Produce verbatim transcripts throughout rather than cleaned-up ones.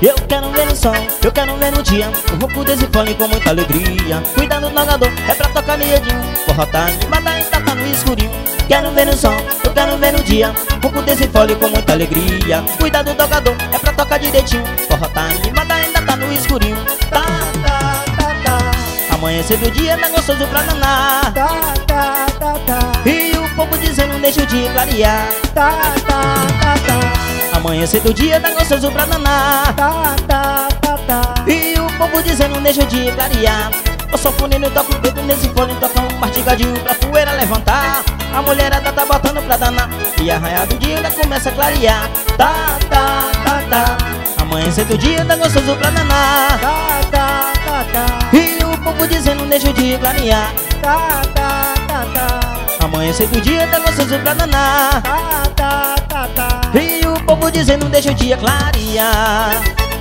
Eu quero ver no sol, eu quero ver no dia o ronco desse fone com muita alegria. Cuidado do nagador, é pra tocar miedinho. Forró tá animada, ainda tá no escurinho. Quero ver no sol, eu quero ver no dia o ronco desse fone com muita alegria. Cuidado do nagador, é pra tocar direitinho. Forró tá animada, ainda tá no escurinho. Tá, tá, tá, tá. Amanhecer do dia tá gostoso pra danar. Tá, tá, tá, tá. E o povo dizendo deixa o dia clarear. Tá, tá, tá, tá. Amanhecer do dia tá gostoso pra danar. Tá, tá, tá, tá. E o povo dizendo deixa o dia clarear. Eu sou funino, toco o dedo nesse fone, toca um mastigadinho pra poeira levantar. A mulherada tá botando pra danar. E a raia do dia já começa a clarear. Tá, tá, tá, tá. Amanhecer do dia tá gostoso pra danar. Tá, tá, tá, tá. E o povo dizendo deixa o dia clarear. Tá, tá, tá, tá. Amanhecer do dia tá gostoso pra danar. Tá, tá, tá, tá. E o povo dizendo deixa o dia clarear.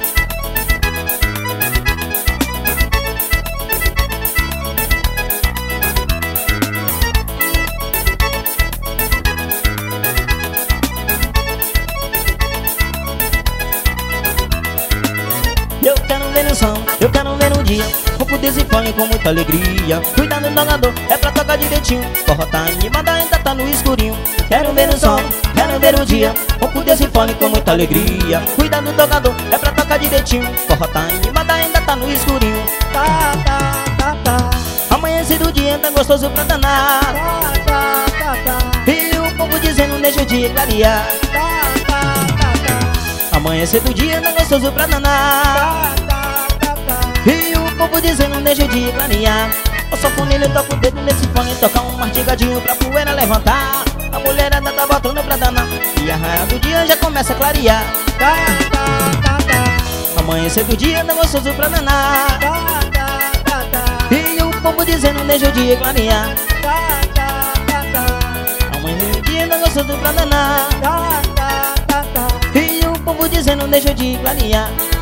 Eu quero ver no som, eu quero ver no dia ronco desse fone com muita alegria. Cuidado do nagador, é pra tocar direitinho. Forró tá animada, ainda tá no escurinho. Quero ver no som, quero ver no dia ronco desse fone com muita alegria. Cuidado do nagador, é pra tocar direitinho. Forró tá animada, ainda tá no escurinho. Tá, tá, tá, tá. Amanhecer do dia tá gostoso pra danar. Tá, tá, tá, tá. E o povo dizendo deixa o dia clarear. Tá, tá, tá, tá. Amanhecer do dia tá gostoso pra danar. Tá, tá, tá, tá. E o povo dizendo deixa o dia clarear. Eu sou funilho, toco o dedo nesse fone, toca um mastigadinho pra poeira levantar. A mulherada tá botando pra danar. E a raia do dia já começa a clarear. Tá, tá, tá, tá. Amanhecer do dia tá gostoso pra danar. Tá, tá, tá, tá. E o povo dizendo deixa o dia clarear. Tá, tá, tá, tá. Amanhecer do dia tá gostoso pra danar. Tá, tá, tá, tá. E o povo dizendo deixa o dia clarear.